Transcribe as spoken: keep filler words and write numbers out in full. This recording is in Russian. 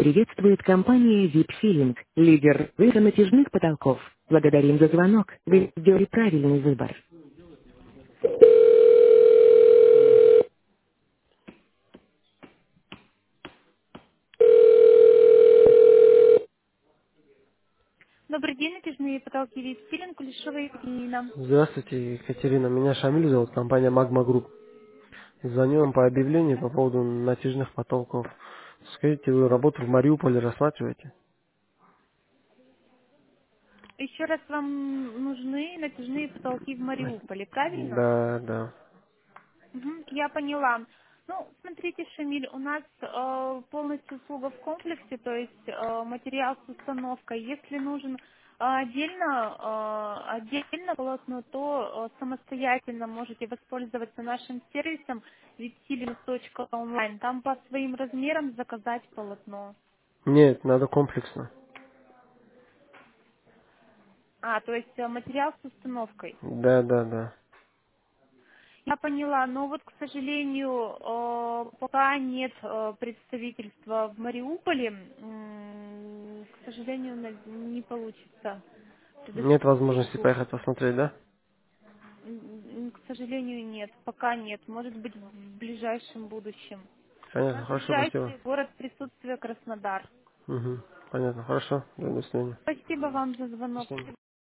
Приветствует компания Vipfilling, лидер рынка натяжных потолков. Благодарим за звонок. Вы сделали правильный выбор. Добрый день, натяжные потолки Vipfilling, Кулешова Екатерина. Здравствуйте, Екатерина. Меня Шамиль зовут, компания Magma Group. Звоню вам по объявлению по поводу натяжных потолков. Скажите, вы работу в Мариуполе рассматриваете? Еще раз, вам нужны натяжные потолки в Мариуполе, правильно? Да, да. Мгм, я поняла. Ну, смотрите, Шамиль, у нас э, полностью услуга в комплексе, то есть э, материал с установкой. Если нужен э, отдельно, э, отдельно полотно, то э, самостоятельно можете воспользоваться нашим сервисом випсилинг точка онлайн. Там по своим размерам заказать полотно. Нет, надо комплексно. А, то есть э, материал с установкой. Да, да, да. Я поняла, но вот, к сожалению, э, пока нет э, представительства в Мариуполе, м, к сожалению, на- не получится Нет предоставить возможности услугу. поехать посмотреть, да? М, К сожалению, нет, пока нет. Может быть, в ближайшем будущем. У Понятно, нас хорошо, спасибо. ближайший город присутствия Краснодар. Угу. Понятно, хорошо. До свидания. Спасибо вам за До звонок. свидания.